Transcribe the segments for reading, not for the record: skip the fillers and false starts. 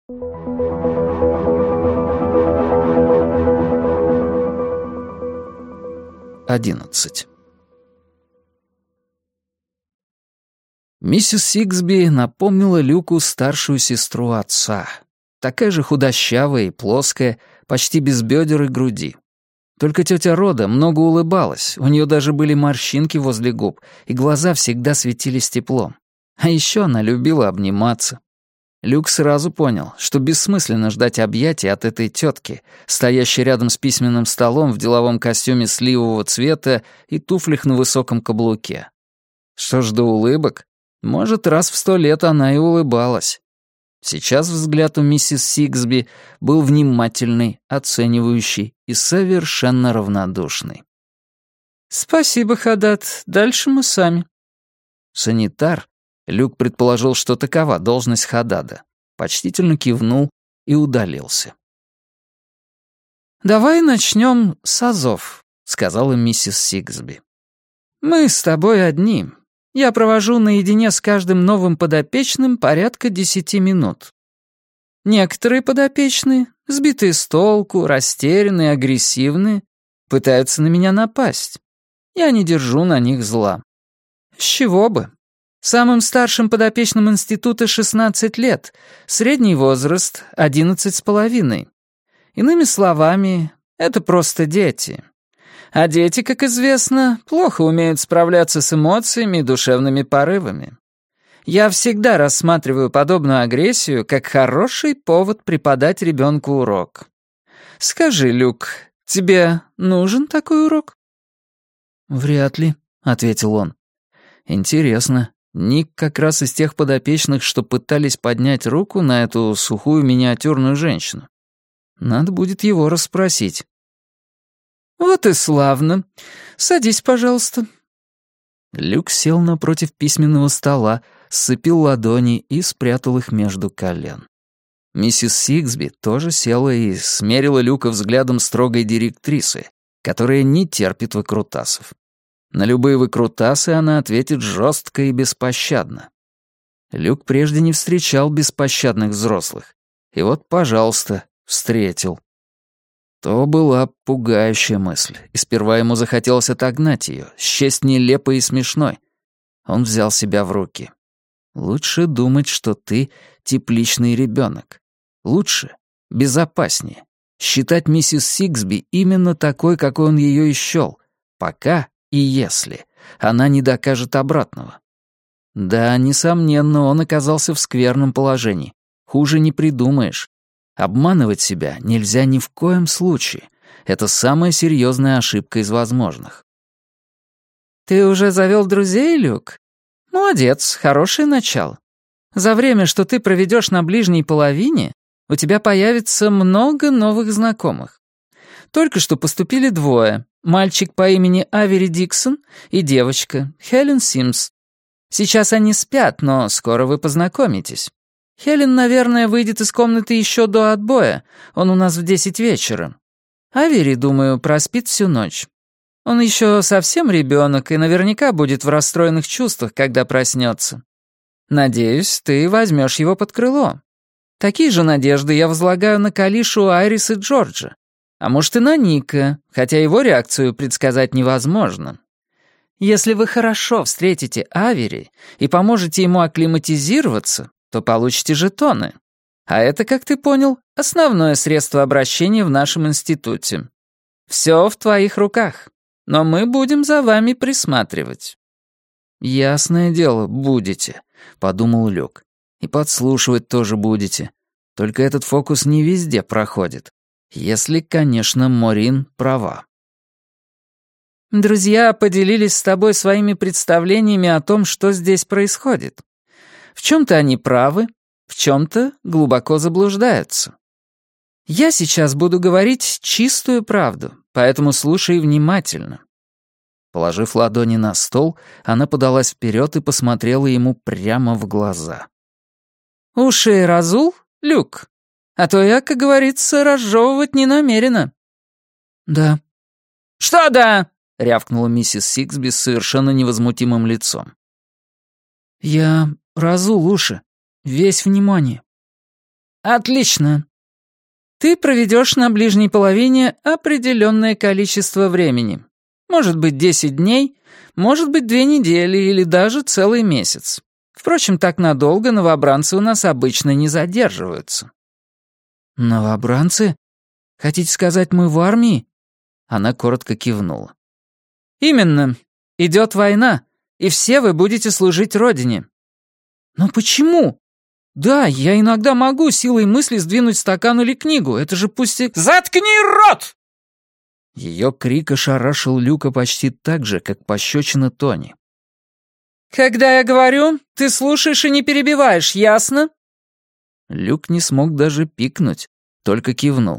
11. Миссис Сиксби напомнила Люку старшую сестру отца. Такая же худощавая и плоская, почти без бедер и груди. Только тетя Рода много улыбалась, у нее даже были морщинки возле губ, и глаза всегда светились теплом. А еще она любила обниматься. Люк сразу понял, что бессмысленно ждать объятий от этой тетки, стоящей рядом с письменным столом в деловом костюме сливового цвета и туфлях на высоком каблуке. Что ж до улыбок? Может, раз в 100 лет она и улыбалась. Сейчас взгляд у миссис Сиксби был внимательный, оценивающий и совершенно равнодушный. «Спасибо, Хадад. Дальше мы сами». Санитар, Люк предположил, что такова должность Хадада, почтительно кивнул и удалился. «Давай начнем с азов», — сказала миссис Сиксби. «Мы с тобой одни. Я провожу наедине с каждым новым подопечным порядка 10 минут. Некоторые подопечные, сбитые с толку, растерянные, агрессивные, пытаются на меня напасть. Я не держу на них зла. С чего бы? Самым старшим подопечным института 16 лет, средний возраст 11,5. Иными словами, это просто дети. А дети, как известно, плохо умеют справляться с эмоциями и душевными порывами. Я всегда рассматриваю подобную агрессию как хороший повод преподать ребенку урок. Скажи, Люк, тебе нужен такой урок? «Вряд ли», — ответил он. «Интересно, Ник как раз из тех подопечных, что пытались поднять руку на эту сухую миниатюрную женщину. Надо будет его расспросить». «Вот и славно. Садись, пожалуйста». Люк сел напротив письменного стола, сцепил ладони и спрятал их между колен. Миссис Сиксби тоже села и смерила Люка взглядом строгой директрисы, которая не терпит выкрутасов. На любые выкрутасы она ответит жестко и беспощадно. Люк прежде не встречал беспощадных взрослых. И вот, пожалуйста, встретил. То была пугающая мысль, и сперва ему захотелось отогнать ее, счесть нелепой и смешной. Он взял себя в руки. Лучше думать, что ты тепличный ребенок. Лучше, безопаснее. Считать миссис Сиксби именно такой, какой он ее и счёл, пока и если она не докажет обратного. Да, несомненно, он оказался в скверном положении. Хуже не придумаешь. Обманывать себя нельзя ни в коем случае. Это самая серьезная ошибка из возможных. «Ты уже завел друзей, Люк? Молодец, хорошее начало. За время, что ты проведешь на ближней половине, у тебя появится много новых знакомых. Только что поступили 2. Мальчик по имени Авери Диксон и девочка Хелен Симс. Сейчас они спят, но скоро вы познакомитесь. Хелен, наверное, выйдет из комнаты еще до отбоя. Он у нас в 10 вечера. Авери, думаю, проспит всю ночь. Он еще совсем ребенок и наверняка будет в расстроенных чувствах, когда проснется. Надеюсь, ты возьмешь его под крыло. Такие же надежды я возлагаю на Калишу, Айрис и Джорджа. А может и на Ника, хотя его реакцию предсказать невозможно. Если вы хорошо встретите Авери и поможете ему акклиматизироваться, то получите жетоны. А это, как ты понял, основное средство обращения в нашем институте. Все в твоих руках, но мы будем за вами присматривать». «Ясное дело, будете», — подумал Люк. «И подслушивать тоже будете. Только этот фокус не везде проходит. Если, конечно, Морин права». «Друзья поделились с тобой своими представлениями о том, что здесь происходит. В чем-то они правы, в чем-то глубоко заблуждаются. Я сейчас буду говорить чистую правду, поэтому слушай внимательно». Положив ладони на стол, она подалась вперед и посмотрела ему прямо в глаза. «Уши разул, Люк? А то я, как говорится, разжевывать не намерена». «Да». «Что да?» — рявкнула миссис Сиксби с совершенно невозмутимым лицом. «Я разул уши. Весь внимание». Отлично. Ты проведешь на ближней половине определенное количество времени. Может быть, 10 дней, может быть, 2 недели или даже целый месяц. Впрочем, так надолго новобранцы у нас обычно не задерживаются». «Новобранцы? Хотите сказать, мы в армии?» Она коротко кивнула. «Именно. Идет война, и все вы будете служить Родине». «Но почему? Да, я иногда могу силой мысли сдвинуть стакан или книгу, это же пустяк...» «Заткни рот!» Ее крик ошарашил Люка почти так же, как пощечина Тони. «Когда я говорю, ты слушаешь и не перебиваешь, ясно?» Люк не смог даже пикнуть, только кивнул.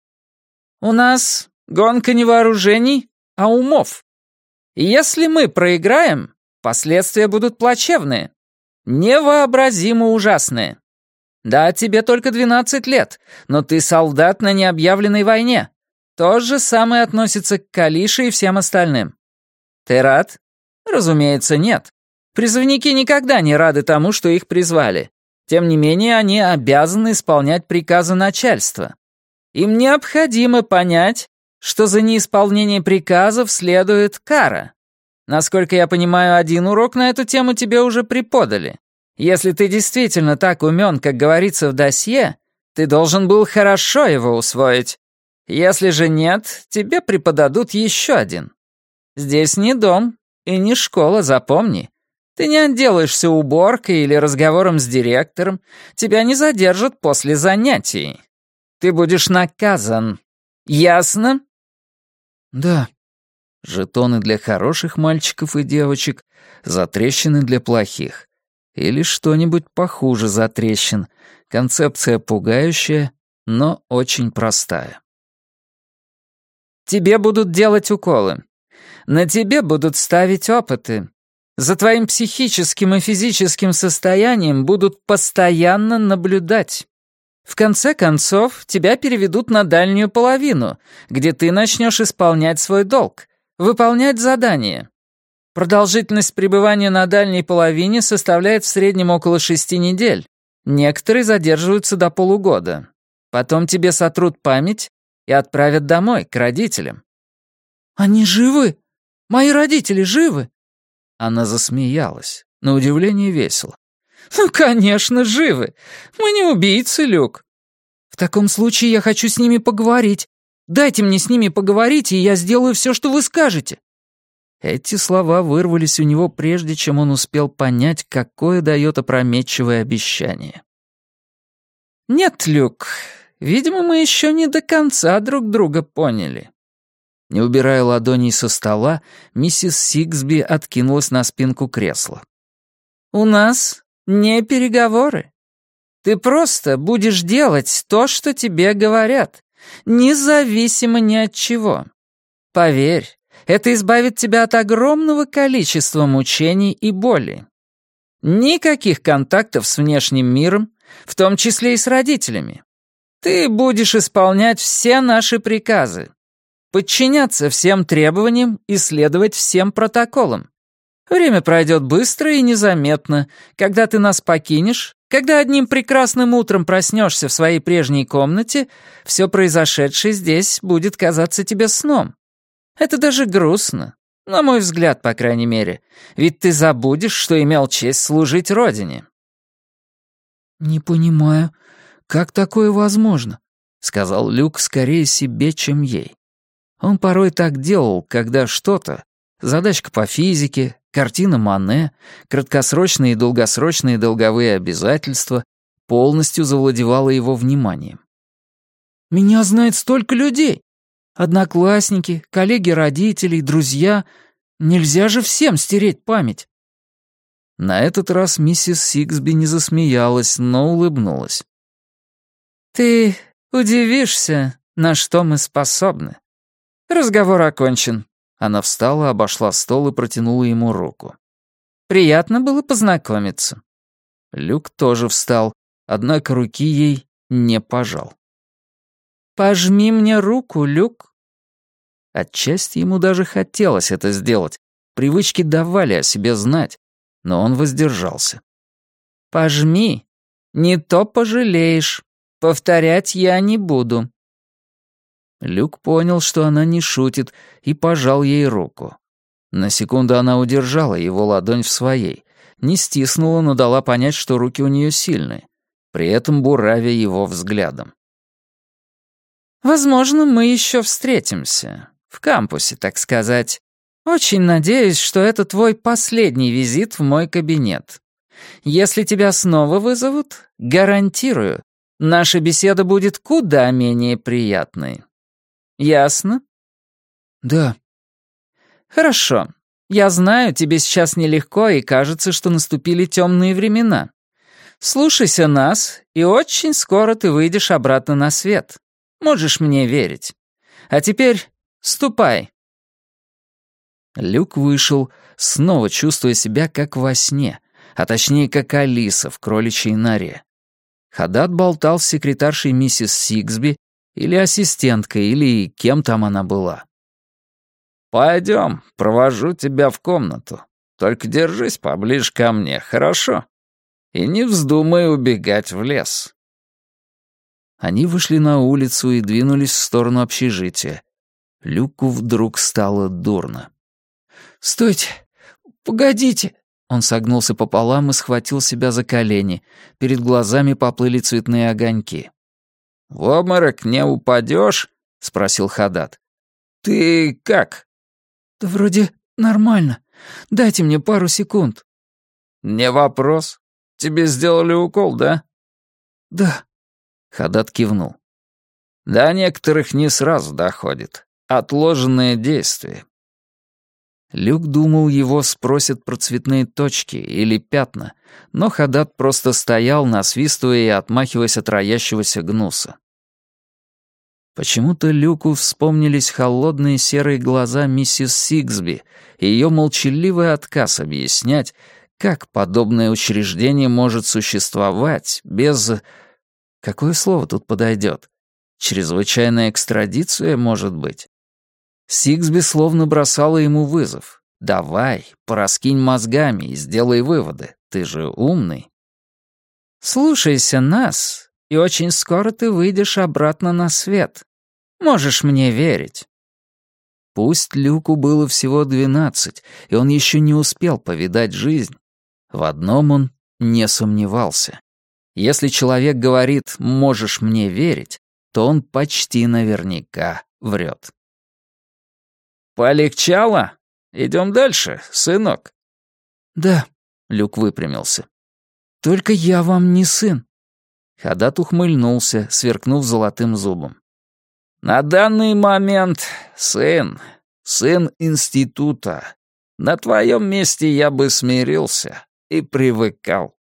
«У нас гонка не вооружений, а умов. И если мы проиграем, последствия будут плачевные, невообразимо ужасные. Да, тебе только 12 лет, но ты солдат на необъявленной войне. То же самое относится к Калише и всем остальным. Ты рад? Разумеется, нет. Призывники никогда не рады тому, что их призвали. Тем не менее, они обязаны исполнять приказы начальства. Им необходимо понять, что за неисполнение приказов следует кара. Насколько я понимаю, один урок на эту тему тебе уже преподали. Если ты действительно так умен, как говорится в досье, ты должен был хорошо его усвоить. Если же нет, тебе преподадут еще один. Здесь не дом и не школа, запомни. Ты не отделаешься уборкой или разговором с директором, тебя не задержат после занятий. Ты будешь наказан. Ясно?» «Да». Жетоны для хороших мальчиков и девочек, затрещины для плохих. Или что-нибудь похуже затрещин. Концепция пугающая, но очень простая. «Тебе будут делать уколы. На тебе будут ставить опыты. За твоим психическим и физическим состоянием будут постоянно наблюдать. В конце концов, тебя переведут на дальнюю половину, где ты начнешь исполнять свой долг, выполнять задания. Продолжительность пребывания на дальней половине составляет в среднем около 6 недель. Некоторые задерживаются до полугода. Потом тебе сотрут память и отправят домой, к родителям». «Они живы? Мои родители живы?» Она засмеялась, на удивление весело. «Ну, конечно, живы. Мы не убийцы, Люк». «В таком случае я хочу с ними поговорить. Дайте мне с ними поговорить, и я сделаю все, что вы скажете». Эти слова вырвались у него прежде, чем он успел понять, какое дает опрометчивое обещание. «Нет, Люк, видимо, мы еще не до конца друг друга поняли». Не убирая ладоней со стола, миссис Сигсби откинулась на спинку кресла. «У нас не переговоры. Ты просто будешь делать то, что тебе говорят, независимо ни от чего. Поверь, это избавит тебя от огромного количества мучений и боли. Никаких контактов с внешним миром, в том числе и с родителями. Ты будешь исполнять все наши приказы, подчиняться всем требованиям и следовать всем протоколам. Время пройдет быстро и незаметно, когда ты нас покинешь, когда одним прекрасным утром проснешься в своей прежней комнате, все произошедшее здесь будет казаться тебе сном. Это даже грустно, на мой взгляд, по крайней мере, ведь ты забудешь, что имел честь служить Родине». «Не понимаю, как такое возможно?» — сказал Люк скорее себе, чем ей. Он порой так делал, когда что-то, задачка по физике, картина Мане, краткосрочные и долгосрочные долговые обязательства, полностью завладевало его вниманием. «Меня знает столько людей. Одноклассники, коллеги родителей, друзья. Нельзя же всем стереть память». На этот раз миссис Сигсби не засмеялась, но улыбнулась. «Ты удивишься, на что мы способны. Разговор окончен». Она встала, обошла стол и протянула ему руку. «Приятно было познакомиться». Люк тоже встал, однако руки ей не пожал. «Пожми мне руку, Люк». Отчасти ему даже хотелось это сделать. Привычки давали о себе знать, но он воздержался. «Пожми, не то пожалеешь». Повторять я не буду». Люк понял, что она не шутит, и пожал ей руку. На секунду она удержала его ладонь в своей, не стиснула, но дала понять, что руки у нее сильные, при этом буравя его взглядом. «Возможно, мы еще встретимся. В кампусе, так сказать. Очень надеюсь, что это твой последний визит в мой кабинет. Если тебя снова вызовут, гарантирую, наша беседа будет куда менее приятной. Ясно?» «Да». «Хорошо. Я знаю, тебе сейчас нелегко, и кажется, что наступили темные времена. Слушайся нас, и очень скоро ты выйдешь обратно на свет. Можешь мне верить. А теперь ступай». Люк вышел, снова чувствуя себя как во сне, а точнее, как Алиса в кроличьей норе. Хадад болтал с секретаршей миссис Сигсби или ассистенткой, или кем там она была. «Пойдем, провожу тебя в комнату. Только держись поближе ко мне, хорошо? И не вздумай убегать в лес». Они вышли на улицу и двинулись в сторону общежития. Люку вдруг стало дурно. «Стойте! Погодите!» Он согнулся пополам и схватил себя за колени. Перед глазами поплыли цветные огоньки. «В обморок не упадешь?» — спросил Хадад. «Ты как?» «Да вроде нормально. Дайте мне пару секунд». «Не вопрос. Тебе сделали укол, да?» «Да». Хадад кивнул. «До некоторых не сразу доходит. Отложенное действие». Люк думал, его спросят про цветные точки или пятна, но Хадад просто стоял, насвистывая и отмахиваясь от роящегося гнуса. Почему-то Люку вспомнились холодные серые глаза миссис Сигсби и ее молчаливый отказ объяснять, как подобное учреждение может существовать без... Какое слово тут подойдет? Чрезвычайная экстрадиция, может быть? Сигсби словно бросала ему вызов. «Давай, пораскинь мозгами и сделай выводы. Ты же умный». «Слушайся нас, и очень скоро ты выйдешь обратно на свет. Можешь мне верить». Пусть Люку было всего 12, и он еще не успел повидать жизнь. В одном он не сомневался. Если человек говорит «можешь мне верить», то он почти наверняка врет. «Полегчало? Идем дальше, сынок?» «Да», — Люк выпрямился. «Только я вам не сын». Хадад ухмыльнулся, сверкнув золотым зубом. «На данный момент сын института. На твоем месте я бы смирился и привыкал».